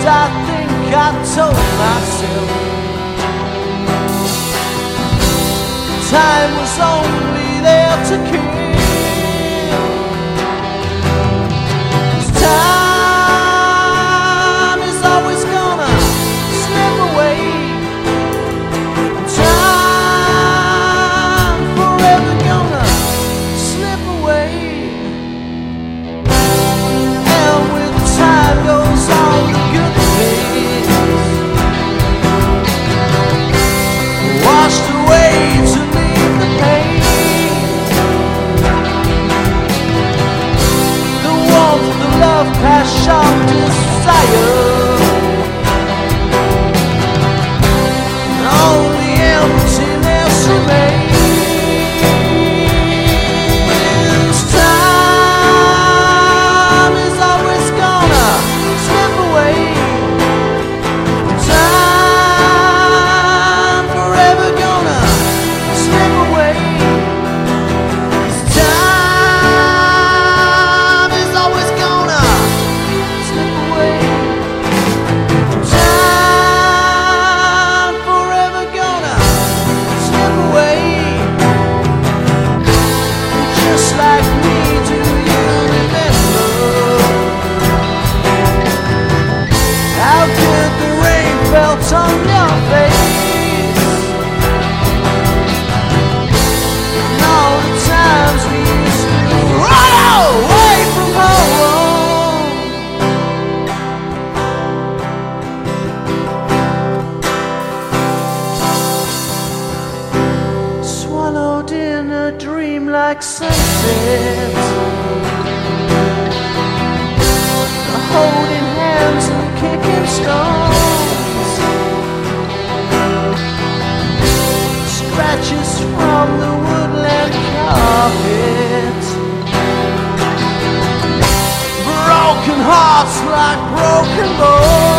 I think I told myself time was only there to kill. 'Cause time is always gonna slip away. Time forever gonna slip away. And with time goes all the good things washed away to leave the pain. The warmth, the love, passion, desire, and only emptiness remains. Time is always gonna slip away. Time forever gonna slip away. 'Cause time is always gonna slip away. Time forever gonna slip away. Just like me, do you remember how good the rain felt on your face? And all the times we used to run away from home. Swallowed in a dream like sunset, holding hands and kicking stones. Scratches from the woodland carpet, broken hearts like broken bones.